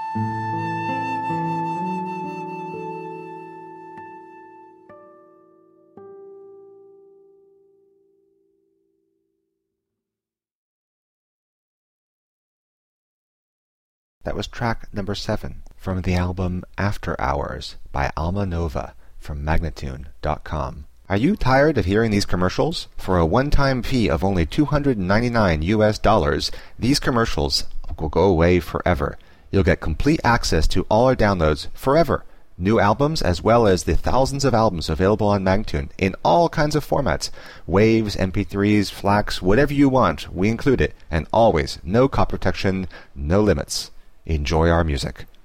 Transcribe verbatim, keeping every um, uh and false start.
That was track number seven from the album After Hours by Alma Nova from Magnatune dot com. Are you tired of hearing these commercials? For a one-time fee of only two hundred ninety-nine U S dollars, these commercials will go away forever. You'll get complete access to all our downloads forever. New albums as well as the thousands of albums available on Magnatune in all kinds of formats. Waves, M P threes, FLACs, whatever you want, we include it. And always, no copy protection, no limits. Enjoy our music.